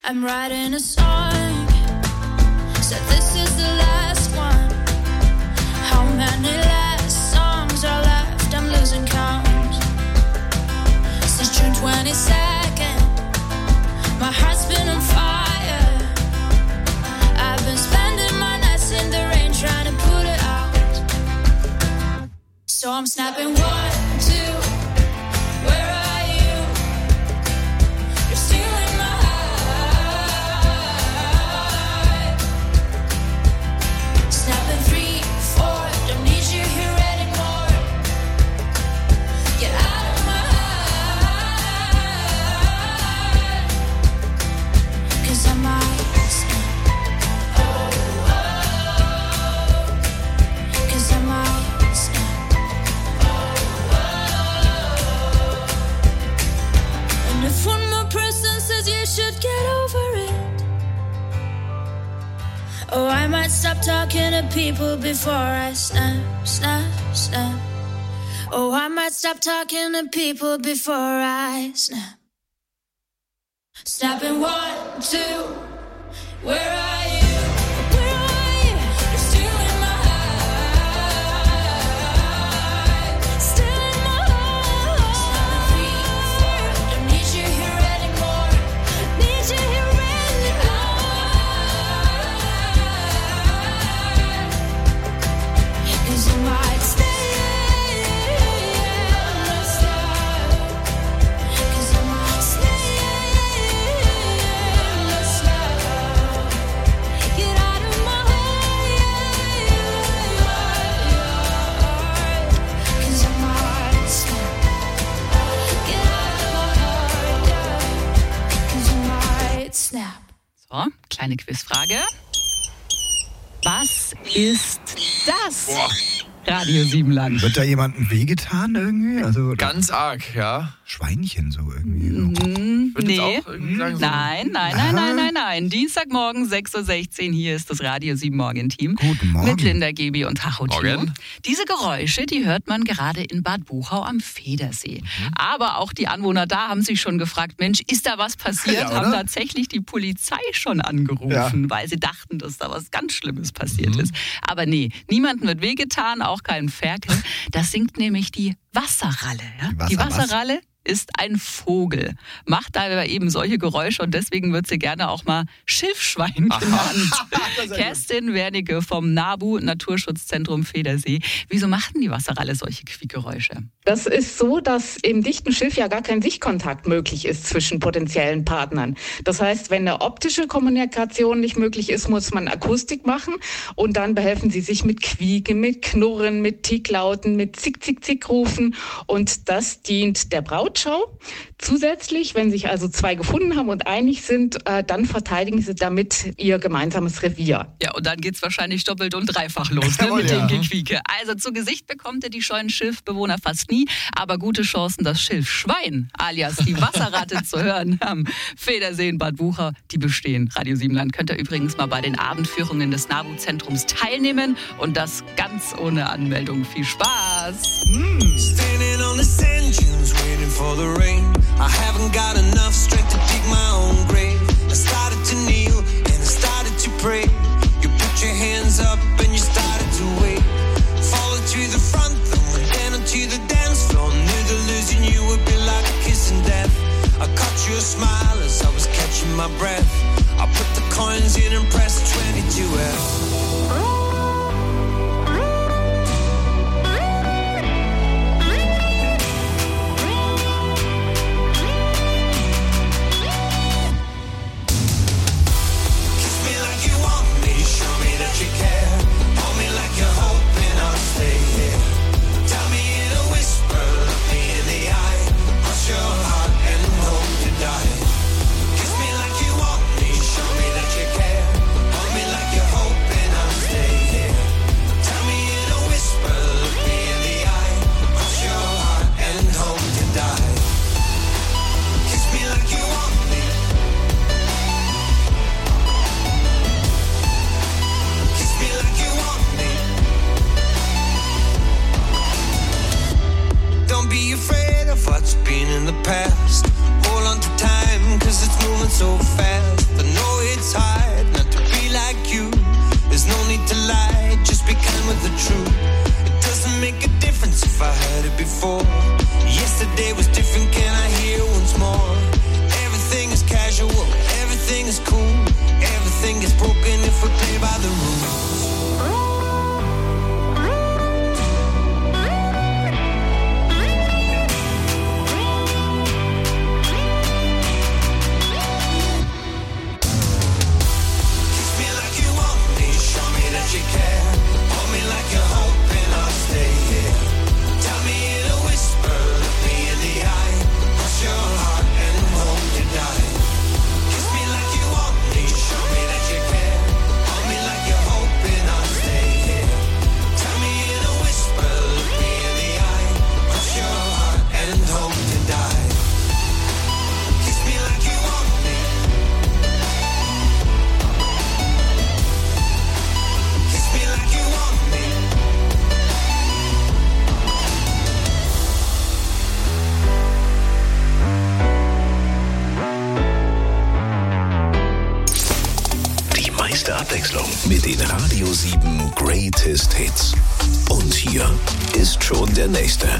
I'm writing a song. Said this is the last one. How many last songs are left? I'm losing count. Since June 22nd, my heart's been on fire. I've been spending my nights in the rain trying to put it out. So I'm snapping 1, 2. Where are you? You're stealing my heart. Snapping 3, 4. Don't need you here anymore. Get out of my heart. 'Cause I might snap. Oh, oh. 'Cause I might snap. And if one more person says you should get over it, oh, I might stop talking to people before I snap, snap, snap. Oh, I might stop talking to people before I snap. Snapping 1, 2. Where are you? Where are you? You're stealing my heart. Stealing my heart. Snapping 3, 4. Don't need you here anymore. Need you here anymore. 'Cause I might stay and not stop. 'Cause I might stay and not stop. Get out of my heart. 'Cause I might snap. Get out of my heart. 'Cause I might snap. So, kleine Quizfrage. Was ist das? Boah. Radio Siebenland. Wird da jemandem wehgetan irgendwie? Also Ganz arg, ja. Schweinchen so irgendwie. So. Würde Nee. jetzt auch irgendwie sagen, so Nein. Dienstagmorgen 6.16 Uhr. Hier ist das Radio 7 Morgen-Team. Guten Morgen. Mit Linda, Gebi und Tacho Timo. Morgen. Diese Geräusche, die hört man gerade in Bad Buchau am Federsee. Aber auch die Anwohner da haben sich schon gefragt, Mensch, ist da was passiert? Ja, oder? Haben tatsächlich die Polizei schon angerufen, weil sie dachten, dass da was ganz Schlimmes passiert ist. Aber nee, niemandem wird wehgetan, auch kein Ferkel. Das singt nämlich die Wasserralle. Ja? Die Wasserralle ist ein Vogel, macht aber eben solche Geräusche und deswegen wird sie gerne auch mal Schilfschwein genannt. Kerstin Wernicke vom NABU Naturschutzzentrum Federsee. Wieso macht denn die Wasserralle solche Quiekgeräusche? Das ist so, dass im dichten Schilf ja gar kein Sichtkontakt möglich ist zwischen potenziellen Partnern. Das heißt, wenn eine optische Kommunikation nicht möglich ist, muss man Akustik machen und dann behelfen sie sich mit Quieken, mit Knurren, mit Ticklauten, mit Zick-Zick-Zick-Rufen und das dient der Brautschau. Zusätzlich, wenn sich also zwei gefunden haben und einig sind, dann verteidigen sie damit ihr gemeinsames Revier. Ja, und dann geht's wahrscheinlich doppelt und dreifach los mit dem Gequieke. Also zu Gesicht bekommt ihr die scheuen Schilfbewohner fast nie, aber gute Chancen, das Schilfschwein, alias die Wasserratte zu hören am Federsee in Bad Buchau, die bestehen. Radio Siebenland könnt ihr übrigens mal bei den Abendführungen des NABU-Zentrums teilnehmen und das ganz ohne Anmeldung. Viel Spaß! Standing on the sand dunes, waiting for the rain. I haven't got enough strength to dig my own grave. I started to kneel and I started to pray. You put your hands up and you started to wait. Falling to the front, then went down onto the dance floor. Knew that losing you would be like a kiss in death. I caught you a smile as I was catching my breath. I put the coins in and pressed 22F. What's been in the past? Hold on to time, 'cause it's moving so fast. The Abwechslung mit den Radio 7 Greatest Hits. Und hier ist schon der nächste.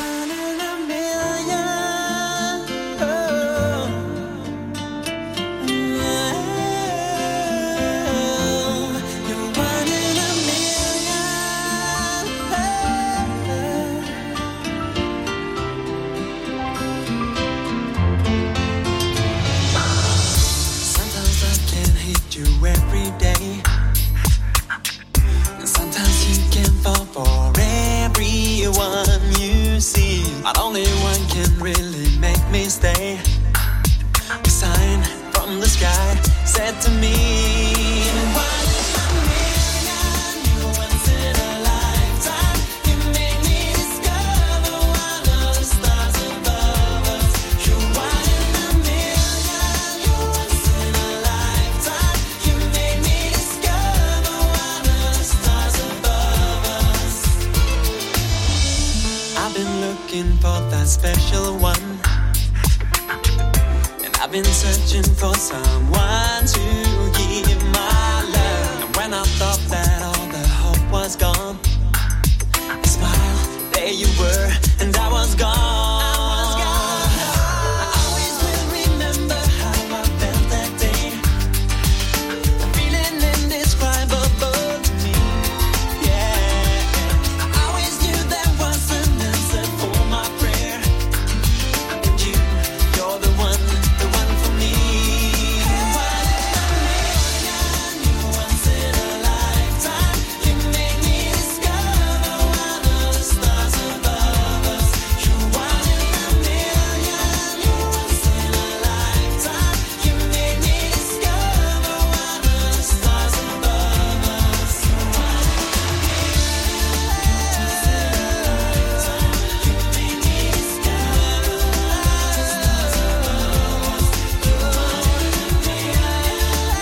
But only one can really make me stay. A sign from the sky said to me, one in a million, you once in a lifetime. You made me discover one of the stars above us. You're one in a million, you once in a lifetime. You made me discover one of the stars above us. I've been looking for that special one, and I've been searching for someone to give my love. And when I thought that all the hope was gone, I smiled, there you were, and I was gone. I always will remember how I felt that day, a feeling indescribable to me. Yeah, I always knew there was an answer for my prayer, and you're the one for me. One in a million, you once in a lifetime. You made me discover one of the stars above us. You're one in a million, you once in a lifetime. You made me discover one of the stars above us. You're one in a million, you made me discover one of the stars above us. You're one in a million,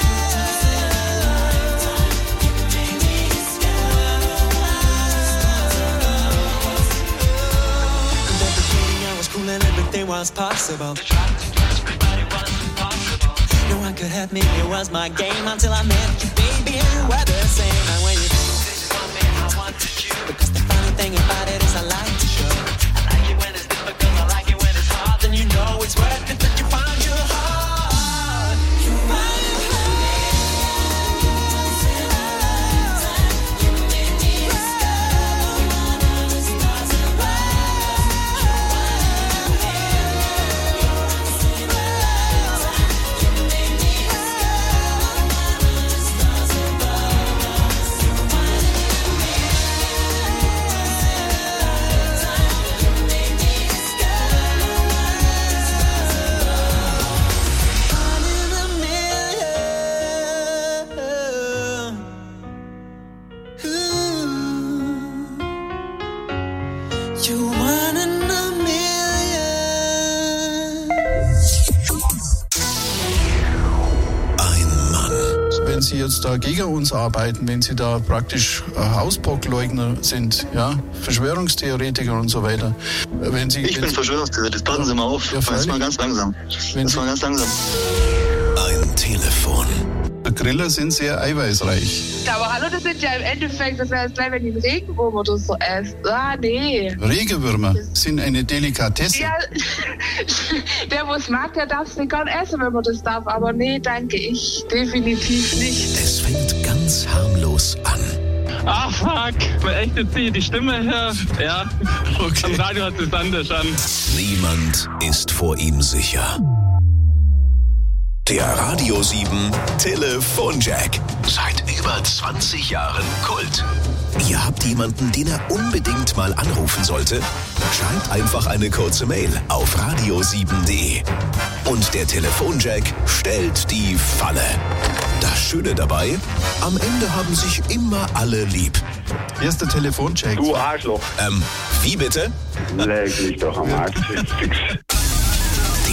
you made me discover one of the stars above us. And at the beginning I was cool and everything was possible. Everybody was impossible. No one could help me, it was my game until I met you, baby, and we were the same. And when you told me I wanted you, because the funny thing about it is I like to show. I like it when it's difficult, I like it when it's hard. Then you know it's worth it that you found your heart. You find it you once in a lifetime. You made me discover one of the stars above us. You once in a lifetime. You made me discover one of the stars above us. You one in a Wenn Sie jetzt da gegen uns arbeiten, wenn Sie da praktisch Hausbockleugner sind, ja, Verschwörungstheoretiker und so weiter. Wenn Sie, ich bin Verschwörungstheoretiker, passen Sie mal auf. Ja, das war ganz langsam. Ein Telefon. Griller sind sehr eiweißreich. Aber hallo, das sind ja im Endeffekt, das wäre jetzt gleich, wenn die einen Regenwurm oder so esst. Ah, nee. Regenwürmer sind eine Delikatesse. Ja, der, wo es mag, der darf es nicht gern essen, wenn man das darf. Aber nee, danke, ich definitiv nicht. Es fängt ganz harmlos an. Ah, fuck. Echt, jetzt ziehe ich die Stimme her. Ja, okay. Am Radio hat es anders an. Niemand ist vor ihm sicher. Der Radio 7 Telefonjack. Seit über 20 Jahren Kult. Ihr habt jemanden, den er unbedingt mal anrufen sollte? Schreibt einfach eine kurze Mail auf radio7.de. Und der Telefonjack stellt die Falle. Das Schöne dabei, am Ende haben sich immer alle lieb. Hier ist der Telefonjack. Du Arschloch. Wie bitte? Leg dich doch am Arsch. Der Radio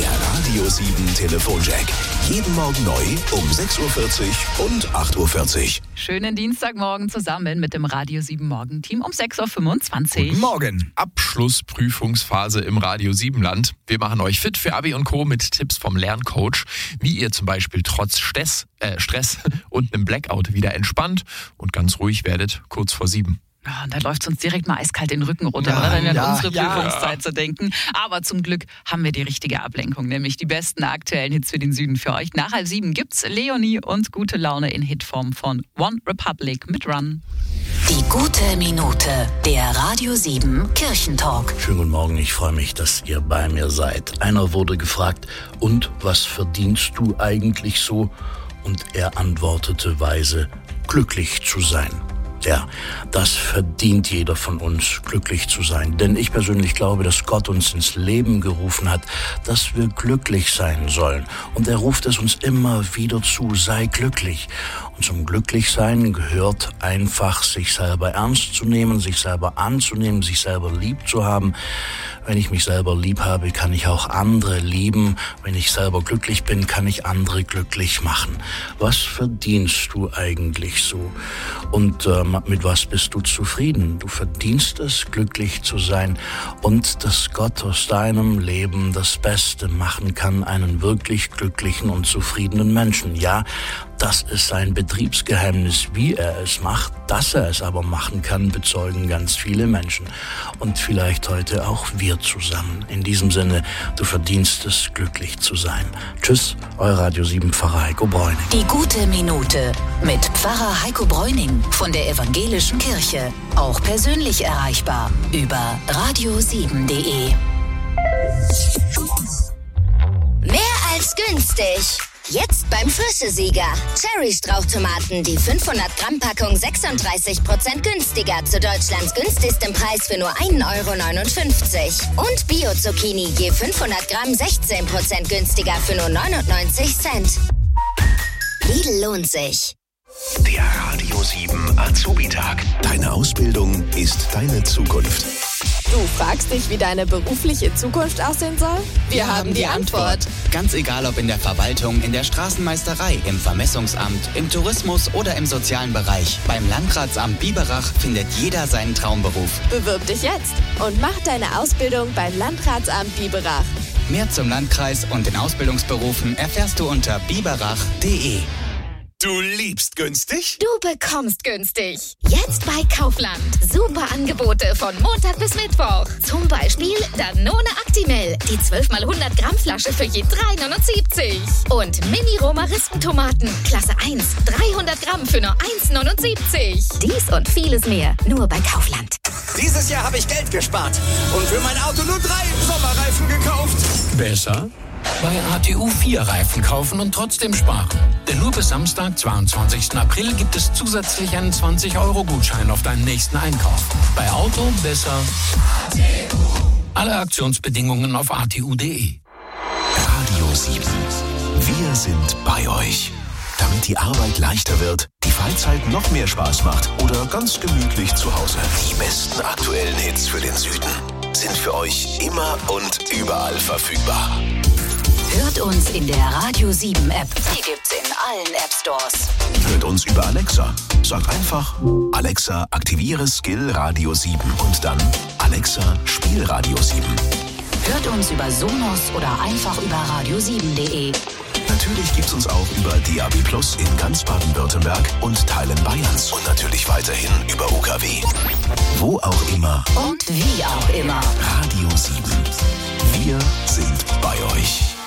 Radio 7 Telefonjack. Jeden Morgen neu um 6.40 Uhr und 8.40 Uhr. Schönen Dienstagmorgen zusammen mit dem Radio 7 Morgenteam um 6.25 Uhr. Guten Morgen. Abschlussprüfungsphase im Radio 7 Land. Wir machen euch fit für Abi und Co. mit Tipps vom Lerncoach, wie ihr zum Beispiel trotz Stress und einem Blackout wieder entspannt und ganz ruhig werdet, kurz vor 7. Ja, und da läuft es uns direkt mal eiskalt den Rücken runter, wenn wir an unsere Prüfungszeit zu denken. Aber zum Glück haben wir die richtige Ablenkung, nämlich die besten aktuellen Hits für den Süden für euch. Nach 6:30 gibt's Leonie und Gute Laune in Hitform von One Republic mit Run. Die gute Minute, der Radio 7 Kirchentalk. Schönen guten Morgen, ich freue mich, dass ihr bei mir seid. Einer wurde gefragt, und was verdienst du eigentlich so? Und er antwortete weise, glücklich zu sein. Ja, das verdient jeder von uns, glücklich zu sein. Denn ich persönlich glaube, dass Gott uns ins Leben gerufen hat, dass wir glücklich sein sollen. Und er ruft es uns immer wieder zu, sei glücklich. Und zum Glücklichsein gehört einfach, sich selber ernst zu nehmen, sich selber anzunehmen, sich selber lieb zu haben. Wenn ich mich selber lieb habe, kann ich auch andere lieben. Wenn ich selber glücklich bin, kann ich andere glücklich machen. Was verdienst du eigentlich so? Und mit was bist du zufrieden? Du verdienst es, glücklich zu sein und dass Gott aus deinem Leben das Beste machen kann, einen wirklich glücklichen und zufriedenen Menschen. Ja, das ist sein Betriebsgeheimnis, wie er es macht. Dass er es aber machen kann, bezeugen ganz viele Menschen. Und vielleicht heute auch wir zusammen. In diesem Sinne, du verdienst es, glücklich zu sein. Tschüss, euer Radio 7 Pfarrer Heiko Bräuning. Die gute Minute mit Pfarrer Heiko Bräuning von der Evangelischen Kirche. Auch persönlich erreichbar über radio7.de. Mehr als günstig. Jetzt beim Frischesieger. Cherry-Strauchtomaten, die 500-Gramm-Packung 36% günstiger zu Deutschlands günstigstem Preis für nur 1,59 €. Und Bio-Zucchini je 500 Gramm 16% günstiger für nur 99 Cent. Lidl lohnt sich. Der Radio 7 Azubi-Tag. Deine Ausbildung ist deine Zukunft. Du fragst dich, wie deine berufliche Zukunft aussehen soll? Wir haben die Antwort. Ganz egal, ob in der Verwaltung, in der Straßenmeisterei, im Vermessungsamt, im Tourismus oder im sozialen Bereich. Beim Landratsamt Biberach findet jeder seinen Traumberuf. Bewirb dich jetzt und mach deine Ausbildung beim Landratsamt Biberach. Mehr zum Landkreis und den Ausbildungsberufen erfährst du unter biberach.de. Du liebst günstig? Du bekommst günstig. Jetzt bei Kaufland. Super Angebote von Montag bis Mittwoch. Zum Beispiel Danone Actimel. Die 12x100 Gramm Flasche für je 3,79 €. Und Mini-Roma-Rispentomaten. Klasse 1. 300 Gramm für nur 1,79 €. Dies und vieles mehr. Nur bei Kaufland. Dieses Jahr habe ich Geld gespart. Und für mein Auto nur 3 Sommerreifen gekauft. Besser? Bei ATU 4 Reifen kaufen und trotzdem sparen. Denn nur bis Samstag, 22. April, gibt es zusätzlich einen 20-€-Gutschein auf deinen nächsten Einkauf. Bei Auto besser. ATU. Alle Aktionsbedingungen auf atu.de. Radio 7. Wir sind bei euch. Damit die Arbeit leichter wird, die Freizeit noch mehr Spaß macht oder ganz gemütlich zu Hause. Die besten aktuellen Hits für den Süden sind für euch immer und überall verfügbar. Hört uns in der Radio 7 App. Die gibt's in allen App Stores. Hört uns über Alexa. Sagt einfach, Alexa, aktiviere Skill Radio 7 und dann Alexa, spiel Radio 7. Hört uns über Sonos oder einfach über radio7.de. Natürlich gibt's uns auch über DAB+ in ganz Baden-Württemberg und Teilen Bayerns und natürlich weiterhin über UKW. Wo auch immer. Und wie auch immer. Radio 7. Wir sind bei euch.